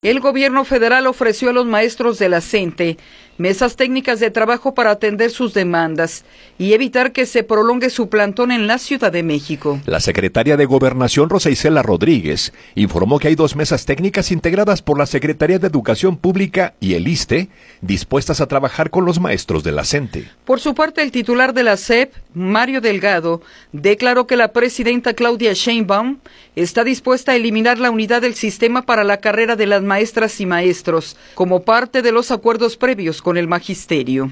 El gobierno federal ofreció a los maestros de la CENTE mesas técnicas de trabajo para atender sus demandas y evitar que se prolongue su plantón en la Ciudad de México. La secretaria de Gobernación, Rosa Isela Rodríguez, informó que hay 2 mesas técnicas integradas por la Secretaría de Educación Pública y el ISSSTE, dispuestas a trabajar con los maestros de la CENTE. Por su parte, el titular de la SEP, Mario Delgado, declaró que la presidenta Claudia Sheinbaum está dispuesta a eliminar la unidad del sistema para la carrera de las maestras y maestros, como parte de los acuerdos previos con el magisterio.